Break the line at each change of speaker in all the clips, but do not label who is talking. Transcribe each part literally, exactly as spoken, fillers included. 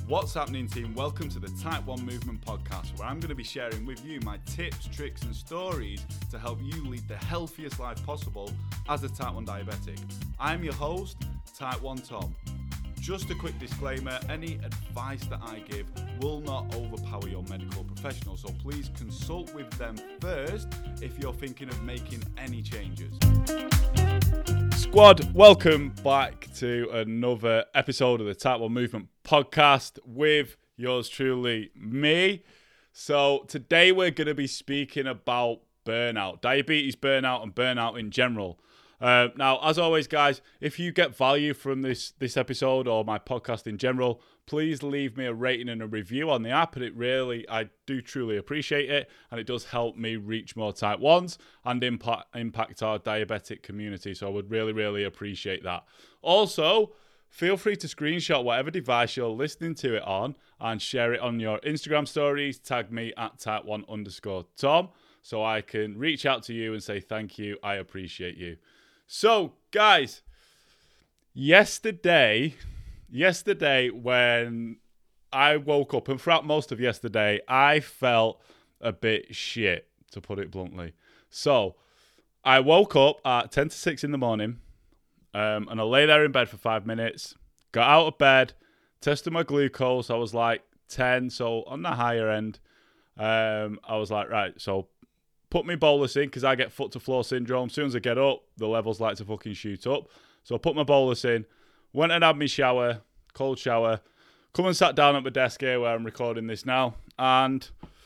What's happening, team? Welcome to the Type one Movement Podcast, where I'm going to be sharing with you my tips, tricks and stories to help you lead the healthiest life possible as a Type one diabetic. I'm your host, Type one Tom. Just a quick disclaimer, any advice that I give will not overpower your medical professional, so please consult with them first if you're thinking of making any changes. Squad, welcome back to another episode of the Type one Movement Podcast with yours truly, me. So today we're going to be speaking about burnout, diabetes burnout and burnout in general. Uh, now, as always, guys, if you get value from this this episode or my podcast in general, please leave me a rating and a review on the app. And it really, I do truly appreciate it. And it does help me reach more type ones and impact, impact our diabetic community. So I would really, really appreciate that. Also, feel free to screenshot whatever device you're listening to it on and share it on your Instagram stories. Tag me at type one underscore Tom so I can reach out to you and say thank you. I appreciate you. So, guys, yesterday, yesterday when I woke up, and throughout most of yesterday, I felt a bit shit, to put it bluntly. So, I woke up at ten to six in the morning, um, and I lay there in bed for five minutes, got out of bed, tested my glucose. I was like ten, so on the higher end. Um, I was like, right, so put me bolus in because I get foot to floor syndrome. As soon as I get up, the levels like to fucking shoot up. So I put my bolus in, went and had my shower, cold shower, come and sat down at my desk here where I'm recording this now, and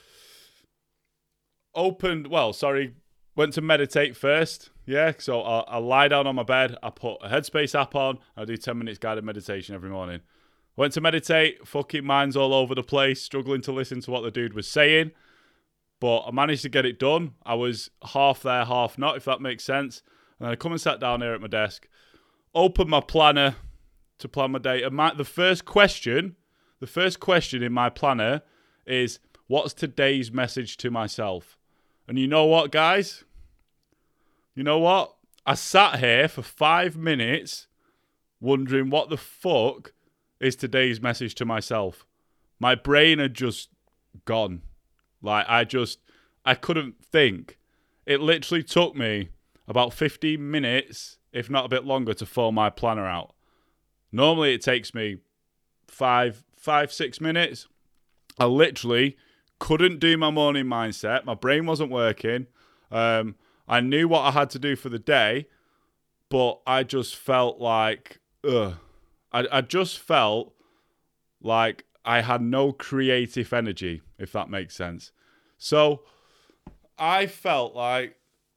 opened, well, sorry, went to meditate first. Yeah, so I, I lie down on my bed, I put a Headspace app on, I do ten minutes guided meditation every morning. Went to meditate, fucking mind's all over the place, struggling to listen to what the dude was saying. But I managed to get it done. I was half there, half not, if that makes sense. And then I come and sat down here at my desk, opened my planner to plan my day. And my, the first question, the first question in my planner is, what's today's message to myself? And you know what, guys? You know what? I sat here for five minutes wondering what the fuck is today's message to myself. My brain had just gone. Like, I just, I couldn't think. It literally took me about fifteen minutes, if not a bit longer, to fill my planner out. Normally, it takes me five, five, six minutes. I literally couldn't do my morning mindset. My brain wasn't working. Um, I knew what I had to do for the day, but I just felt like, ugh. I, I just felt like I had no creative energy, if that makes sense. So I felt like,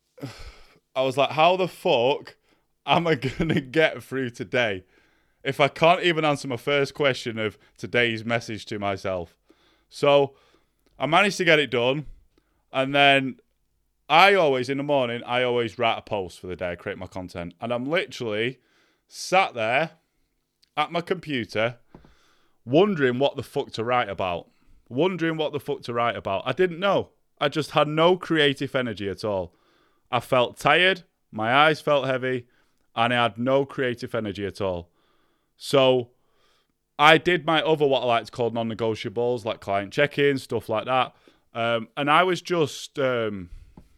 I was like, how the fuck am I going to get through today if I can't even answer my first question of today's message to myself? So I managed to get it done. And then I always, in the morning, I always write a post for the day, I create my content. And I'm literally sat there at my computer wondering what the fuck to write about. Wondering what the fuck to write about. I didn't know. I just had no creative energy at all. I felt tired, my eyes felt heavy, and I had no creative energy at all. So I did my other, what I like to call non-negotiables, like client check-ins, stuff like that. Um, and I was just, um,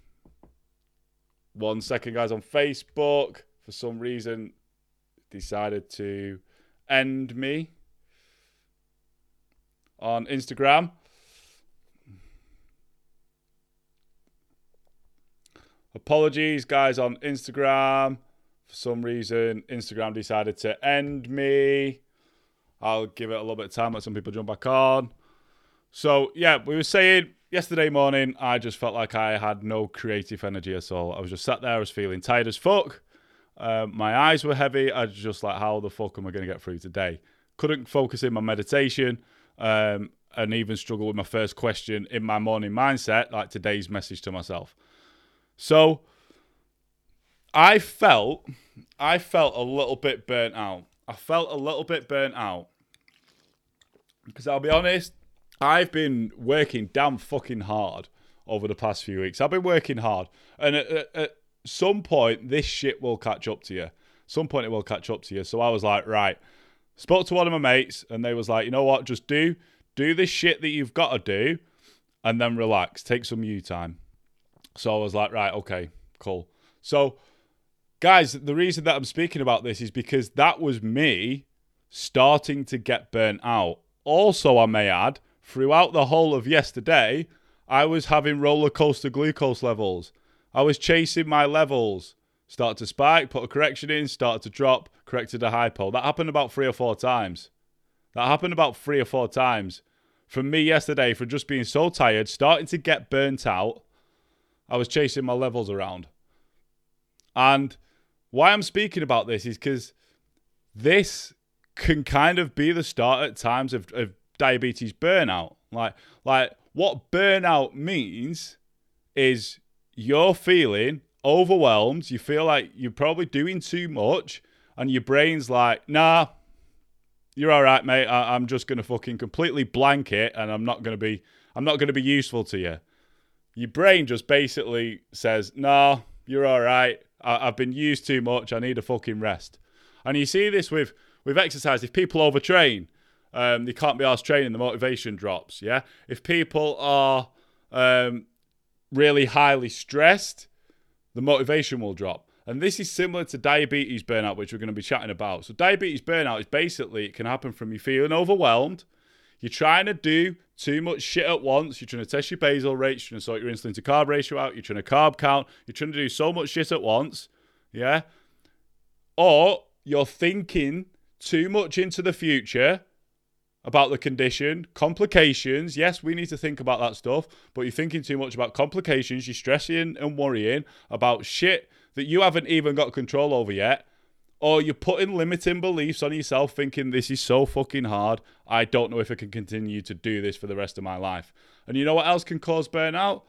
one second, guys, on Facebook, for some reason, decided to end me. On Instagram. Apologies, guys, on Instagram. For some reason, Instagram decided to end me. I'll give it a little bit of time, let some people jump back on. So, yeah, we were saying yesterday morning, I just felt like I had no creative energy at all. I was just sat there, I was feeling tired as fuck. Um, my eyes were heavy. I was just like, how the fuck am I going to get through today? Couldn't focus in my meditation. Um, and even struggle with my first question in my morning mindset, like today's message to myself. So I felt, I felt a little bit burnt out. I felt a little bit burnt out because I'll be honest, I've been working damn fucking hard over the past few weeks. I've been working hard, and at, at, at some point, this shit will catch up to you. Some point, it will catch up to you. So I was like, right. Spoke to one of my mates and they was like, you know what, just do do the shit that you've got to do and then relax. Take some you time. So I was like, right, okay, cool. So, guys, the reason that I'm speaking about this is because that was me starting to get burnt out. Also, I may add, throughout the whole of yesterday, I was having roller coaster glucose levels. I was chasing my levels. Start to spike, put a correction in, start to drop, corrected a hypo. That happened about three or four times. That happened about three or four times. From me yesterday, for just being so tired, starting to get burnt out, I was chasing my levels around. And why I'm speaking about this is because this can kind of be the start at times of, of diabetes burnout. Like, like what burnout means is you're feeling overwhelmed, you feel like you're probably doing too much, and your brain's like, nah, you're all right, mate. I- I'm just gonna fucking completely blank it, and I'm not gonna be, I'm not gonna be useful to you. Your brain just basically says, nah, you're all right. I- I've been used too much. I need a fucking rest. And you see this with with exercise. If people overtrain, um, they can't be arsed training. The motivation drops. Yeah. If people are um, really highly stressed, the motivation will drop. And this is similar to diabetes burnout, which we're going to be chatting about. So diabetes burnout is basically, it can happen from you feeling overwhelmed. You're trying to do too much shit at once. You're trying to test your basal rate. You're trying to sort your insulin to carb ratio out. You're trying to carb count. You're trying to do so much shit at once. Yeah. Or you're thinking too much into the future about the condition, complications. Yes, we need to think about that stuff, but you're thinking too much about complications. You're stressing and worrying about shit that you haven't even got control over yet. Or you're putting limiting beliefs on yourself, thinking this is so fucking hard. I don't know if I can continue to do this for the rest of my life. And you know what else can cause burnout?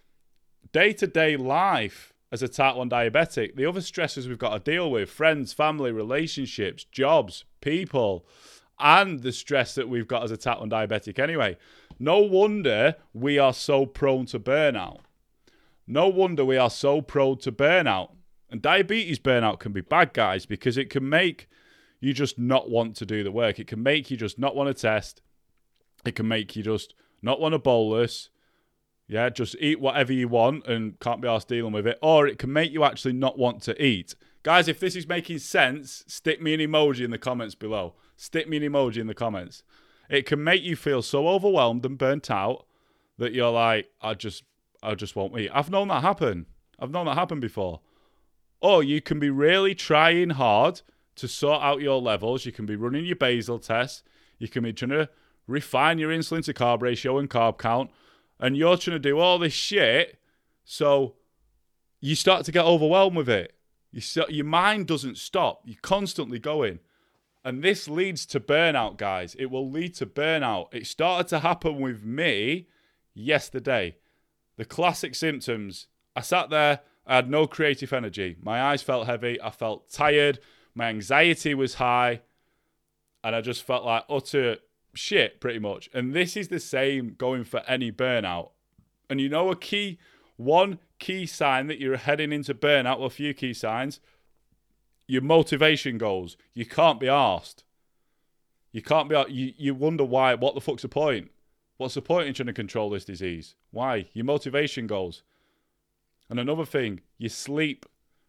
Day-to-day life as a type one diabetic. The other stresses we've got to deal with, friends, family, relationships, jobs, people, and the stress that we've got as a type one diabetic anyway. No wonder we are so prone to burnout. No wonder we are so prone to burnout. And diabetes burnout can be bad, guys, because it can make you just not want to do the work. It can make you just not want to test. It can make you just not want to bolus. Yeah, just eat whatever you want and can't be arsed dealing with it. Or it can make you actually not want to eat. Guys, if this is making sense, stick me an emoji in the comments below. Stick me an emoji in the comments. It can make you feel so overwhelmed and burnt out that you're like, I just, I just won't eat. I've known that happen. I've known that happen before. Or you can be really trying hard to sort out your levels. You can be running your basal tests. You can be trying to refine your insulin to carb ratio and carb count. And you're trying to do all this shit. So you start to get overwhelmed with it. You start, your mind doesn't stop. You're constantly going. And this leads to burnout, guys. It will lead to burnout. It started to happen with me yesterday. The classic symptoms. I sat there. I had no creative energy. My eyes felt heavy. I felt tired. My anxiety was high. And I just felt like utter shit, pretty much. And this is the same going for any burnout. And you know a key, one key sign that you're heading into burnout, or a few key signs, your motivation goes. You can't be arsed. You can't be, you, you wonder why, what the fuck's the point? What's the point in trying to control this disease? Why? Your motivation goes. And another thing, you sleep.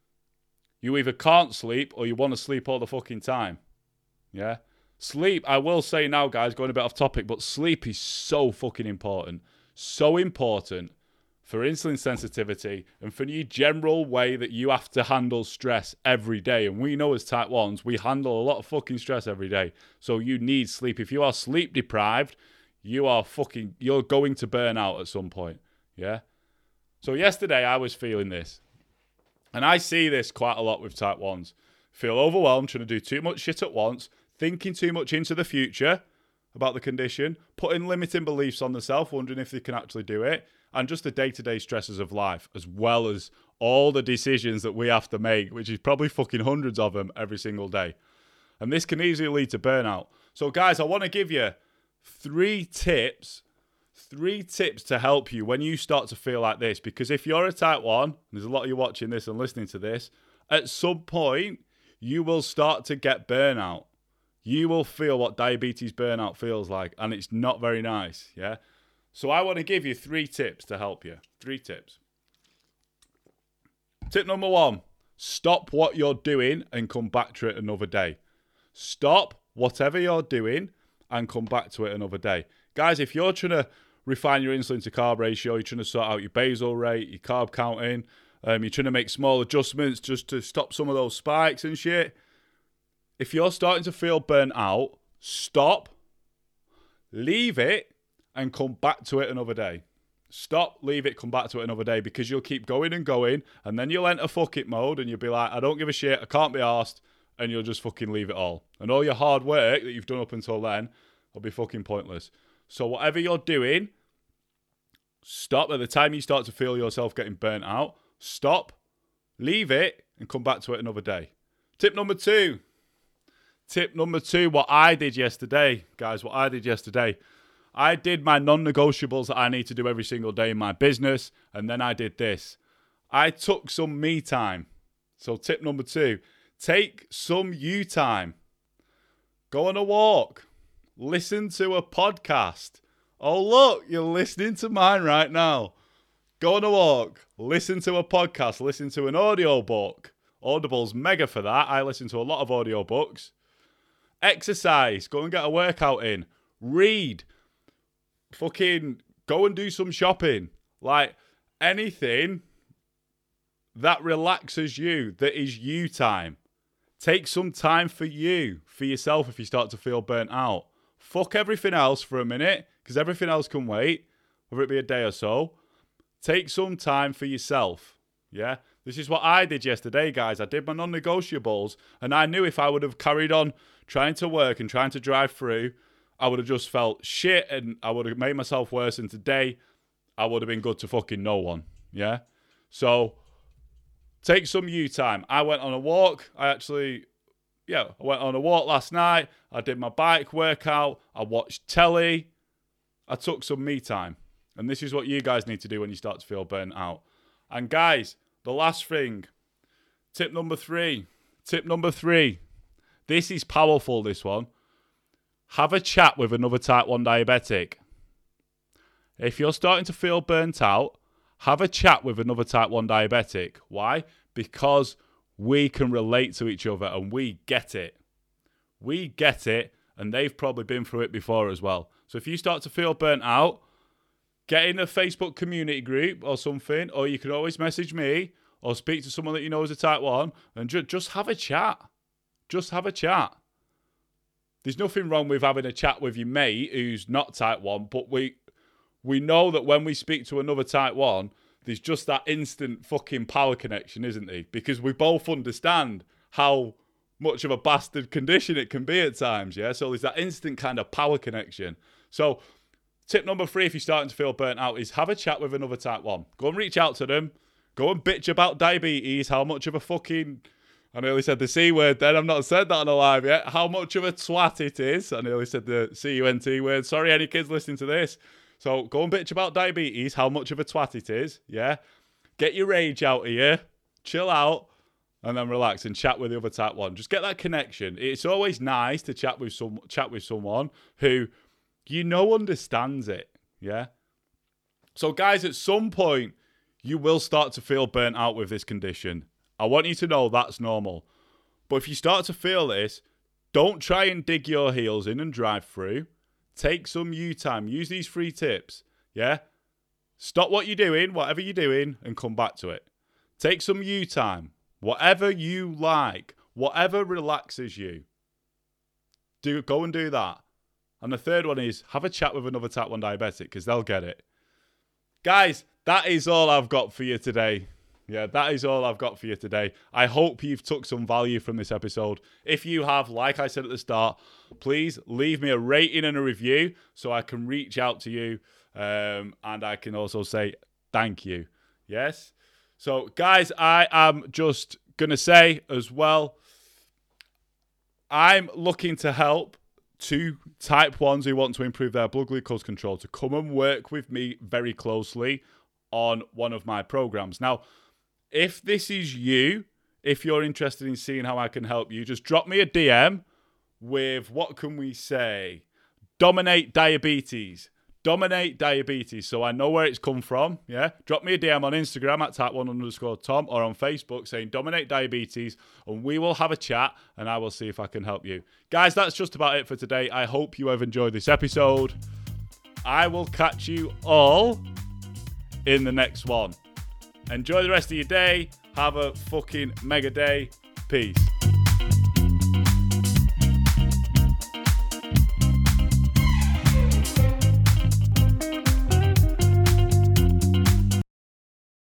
You either can't sleep or you want to sleep all the fucking time. Yeah? Sleep, I will say now, guys, going a bit off topic, but sleep is so fucking important. So important for insulin sensitivity and for your general way that you have to handle stress every day. And we know as type ones, we handle a lot of fucking stress every day. So you need sleep. If you are sleep deprived, you are fucking, you're going to burn out at some point. Yeah? So yesterday I was feeling this. And I see this quite a lot with type ones. Feel overwhelmed, trying to do too much shit at once, thinking too much into the future about the condition, putting limiting beliefs on themselves, wondering if they can actually do it, and just the day-to-day stresses of life, as well as all the decisions that we have to make, which is probably fucking hundreds of them every single day. And this can easily lead to burnout. So guys, I want to give you three tips Three tips to help you when you start to feel like this. Because if you're a type one, there's a lot of you watching this and listening to this, at some point, you will start to get burnout. you will feel what diabetes burnout feels like, and it's not very nice, yeah? So I want to give you three tips to help you. Three tips. Tip number one, stop what you're doing and come back to it another day. Stop whatever you're doing and come back to it another day. Guys, if you're trying to refine your insulin to carb ratio, you're trying to sort out your basal rate, your carb counting, um, you're trying to make small adjustments just to stop some of those spikes and shit. If you're starting to feel burnt out, stop, leave it, and come back to it another day. Stop, leave it, come back to it another day, because you'll keep going and going, and then you'll enter fuck it mode, and you'll be like, I don't give a shit, I can't be arsed, and you'll just fucking leave it all. And all your hard work that you've done up until then will be fucking pointless. So whatever you're doing, stop. At the time you start to feel yourself getting burnt out, stop, leave it, and come back to it another day. Tip number two. Tip number two, what I did yesterday, guys, what I did yesterday. I did my non-negotiables that I need to do every single day in my business, and then I did this. I took some me time. So tip number two, take some you time. Go on a walk. Listen to a podcast. Oh, look, you're listening to mine right now. Go on a walk. Listen to a podcast. Listen to an audio book. Audible's mega for that. I listen to a lot of audio books. Exercise. Go and get a workout in. Read. Fucking go and do some shopping. Like anything that relaxes you, that is you time. Take some time for you, for yourself if you start to feel burnt out. Fuck everything else for a minute, because everything else can wait, whether it be a day or so. Take some time for yourself. Yeah? This is what I did yesterday, guys. I did my non-negotiables, and I knew if I would have carried on trying to work and trying to drive through, I would have just felt shit and I would have made myself worse. And today, I would have been good to fucking no one. Yeah? So, take some you time. I went on a walk. I actually, yeah, I went on a walk last night. I did my bike workout. I watched telly. I took some me time. And this is what you guys need to do when you start to feel burnt out. And guys, the last thing, tip number three. Tip number three. This is powerful, this one. Have a chat with another type one diabetic. If you're starting to feel burnt out, have a chat with another type one diabetic. Why? Because we can relate to each other and we get it. We get it, and they've probably been through it before as well. So if you start to feel burnt out, get in a Facebook community group or something, or you can always message me or speak to someone that you know is a type one and ju- just have a chat. Just have a chat. There's nothing wrong with having a chat with your mate who's not type one, but we we know that when we speak to another type one, there's just that instant fucking power connection, isn't there? Because we both understand how much of a bastard condition it can be at times, yeah? So there's that instant kind of power connection. So tip number three, if you're starting to feel burnt out, is have a chat with another type one. Go and reach out to them. Go and bitch about diabetes, how much of a fucking... I nearly said the C word then. I've not said that on a live yet. How much of a twat it is. I nearly said the C U N T word. Sorry, any kids listening to this. So go and bitch about diabetes, how much of a twat it is. Yeah. Get your rage out of you. Chill out. And then relax and chat with the other type one. Just get that connection. It's always nice to chat with some chat with someone who you know understands it. Yeah. So guys, at some point, you will start to feel burnt out with this condition. I want you to know that's normal. But if you start to feel this, don't try and dig your heels in and drive through. Take some you time. Use these three tips. Yeah? Stop what you're doing, whatever you're doing, and come back to it. Take some you time. Whatever you like. Whatever relaxes you. Do Go and do that. And the third one is have a chat with another type one diabetic because they'll get it. Guys, that is all I've got for you today. Yeah, that is all I've got for you today. I hope you've took some value from this episode. If you have, like I said at the start, please leave me a rating and a review so I can reach out to you um, and I can also say thank you. Yes? So, guys, I am just going to say as well, I'm looking to help two type ones who want to improve their blood glucose control to come and work with me very closely on one of my programs. Now, if this is you, if you're interested in seeing how I can help you, just drop me a D M with, what can we say? Dominate diabetes. Dominate diabetes. So I know where it's come from. Yeah. Drop me a D M on Instagram at tap one underscore Tom or on Facebook saying dominate diabetes, and we will have a chat and I will see if I can help you. Guys, that's just about it for today. I hope you have enjoyed this episode. I will catch you all in the next one. Enjoy the rest of your day. Have a fucking mega day. Peace.